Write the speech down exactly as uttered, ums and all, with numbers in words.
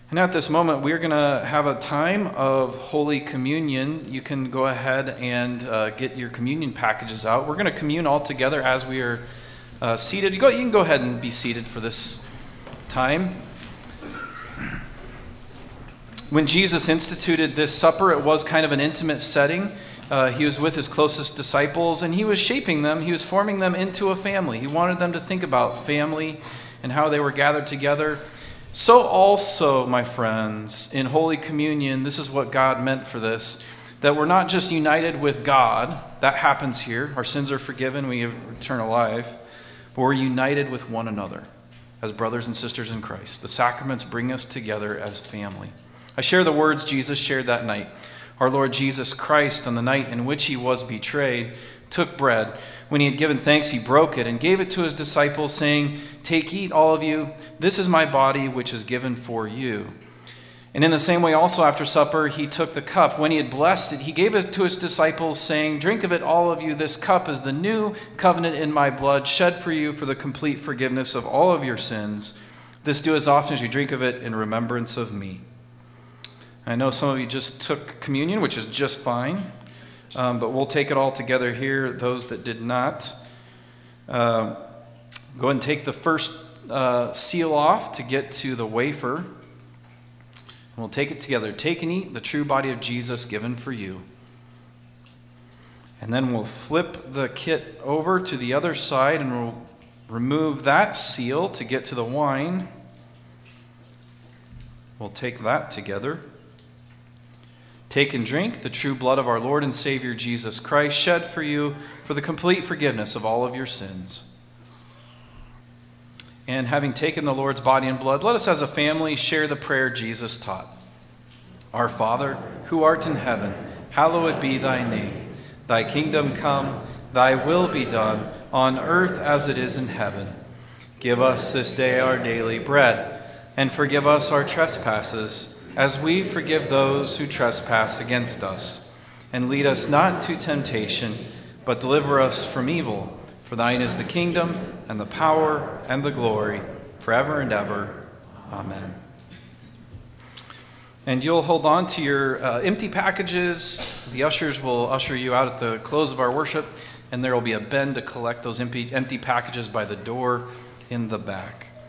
And at this moment, we're going to have a time of Holy Communion. You can go ahead and uh, get your communion packages out. We're going to commune all together as we are uh, seated. You, go, you can go ahead and be seated for this time. When Jesus instituted this supper, it was kind of an intimate setting. Uh, he was with his closest disciples, and he was shaping them. He was forming them into a family. He wanted them to think about family and how they were gathered together. So also, my friends, in Holy Communion, this is what God meant for this, that we're not just united with God. That happens here. Our sins are forgiven. We have eternal life. But we're united with one another as brothers and sisters in Christ. The sacraments bring us together as family. I share the words Jesus shared that night. Our Lord Jesus Christ, on the night in which he was betrayed, took bread. When he had given thanks, he broke it and gave it to his disciples, saying, "Take, eat, all of you. This is my body, which is given for you." And in the same way, also after supper, he took the cup. When he had blessed it, he gave it to his disciples, saying, "Drink of it, all of you. This cup is the new covenant in my blood, shed for you for the complete forgiveness of all of your sins. This do as often as you drink of it in remembrance of me." I know some of you just took communion, which is just fine, um, but we'll take it all together here, those that did not. Uh, go ahead and take the first uh, seal off to get to the wafer. We'll take it together. Take and eat the true body of Jesus given for you. And then we'll flip the kit over to the other side and we'll remove that seal to get to the wine. We'll take that together. Take and drink the true blood of our Lord and Savior Jesus Christ, shed for you for the complete forgiveness of all of your sins. And having taken the Lord's body and blood, let us as a family share the prayer Jesus taught. Our Father, who art in heaven, hallowed be thy name. Thy kingdom come, thy will be done, on earth as it is in heaven. Give us this day our daily bread, and forgive us our trespasses, as we forgive those who trespass against us. And lead us not into temptation, but deliver us from evil. For thine is the kingdom, and the power, and the glory, forever and ever. Amen. And you'll hold on to your uh, empty packages. The ushers will usher you out at the close of our worship, and there will be a bin to collect those empty, empty packages by the door in the back.